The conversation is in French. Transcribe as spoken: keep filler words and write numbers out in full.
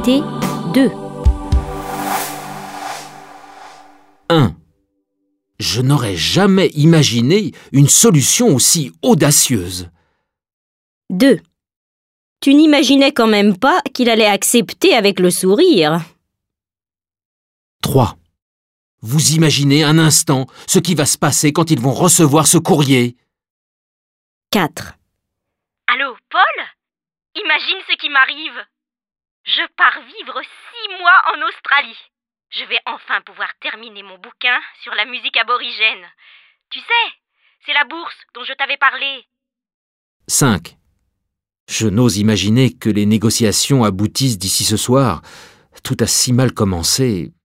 Activité deux. un. Je n'aurais jamais imaginé une solution aussi audacieuse. deux. Tu n'imaginais quand même pas qu'il allait accepter avec le sourire. trois. Vous imaginez un instant ce qui va se passer quand ils vont recevoir ce courrier. quatre. Allô, Paul? Imagine ce qui m'arrive. Je pars vivre six mois en Australie. Je vais enfin pouvoir terminer mon bouquin sur la musique aborigène. Tu sais, c'est la bourse dont je t'avais parlé. cinq. Je n'ose imaginer que les négociations aboutissent d'ici ce soir. Tout a si mal commencé.